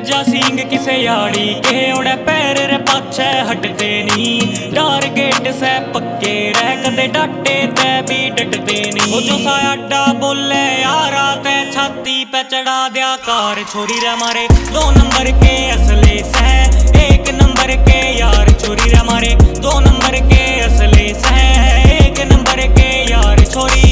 गज्जा सींग किसे याड़ी के ओड़े पैर रे पाछे हटते नी। टारगेट से पक्के रह कदे डाटे ते भी डटते नी। वो जो सा अड्डा बोले यारा ते छाती पे चढ़ा दिया कार छोरी रे मारे 2 नंबर के असले से 1 नंबर के यार छोरी रे मारे 2 नंबर के असले से 1 नंबर के यार छोरी।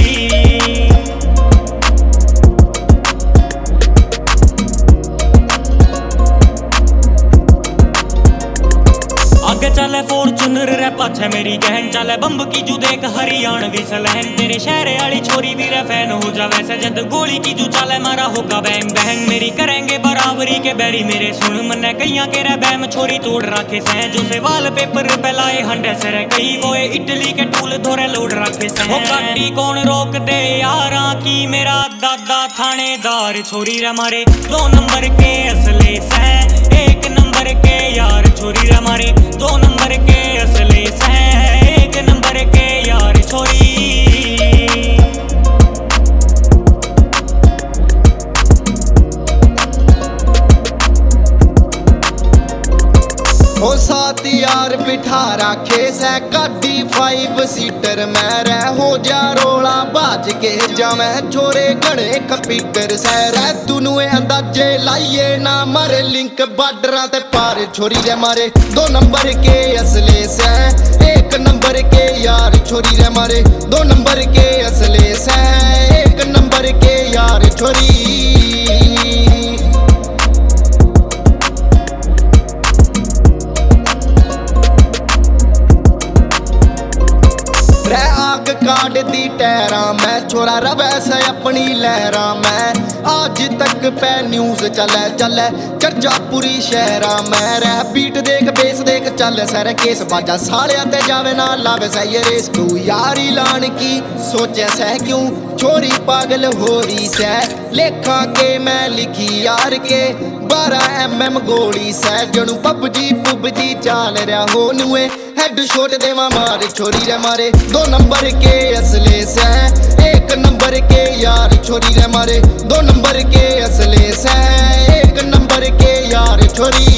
आगे चले फॉर्चूनर रे पाछे मेरी गहन चले बम्ब की जू देख हरियाणवी सलहन। तेरे शहर वाली छोरी भी रे फैन हो जावे से जद गोली की जू चले मारा होगा बैंग बैंग। मेरी करेंगे बराबरी के बैरी मेरे सुन मन्ने कईया के रे बैम छोरी तोड़ रखे से। जो से वाल पेपर पे लाए हंडे से रे कई वो इटली के टूल धोरे लोड रखे से। वो गाड़ी कौन रोक दे यारा की मेरा दादा थानेदार छोरी रे मारे 2 नंबर के असले से 1 नंबर के यार छोरी रे मारे 2 नंबर के असले से 1 नंबर के यार छोरी। ओ साथ यार बिठा रखे से गाड़ी 5 सीटर मैं रह हो जा रोला बाज के जावे छोरे गणे कंप्यूटर से रह तूनु अंदाजे लाइए ना मारे लिंक बार्डर ते पार छोरी रे मारे 2 नंबर के असले से 1 नंबर के यार छोरी रे मारे 2 नंबर के असले से 1 नंबर के यार छोरी। आग काट दी टहरा मैं छोरा रवै से अपनी लहरा मैं आज तक पे न्यूज चले चले चर्चा पूरी शहरा मैं रह बीट देख बेस देख चल सर केस बाजा सालिया ते जावे ना लावे से ये रेस तू यारी लान की सोचे से क्यों छोरी पागल हो रही से लेखा के मैं लिखी यार के 12 mm गोली से जणू पबजी चाल रहा हो नुए हेड शॉट देवा मारे छोरी रे मारे 2 नंबर के असले से 1 नंबर के यार छोरी रे मारे 2 नंबर के असले से 1 नंबर के यार छोरी।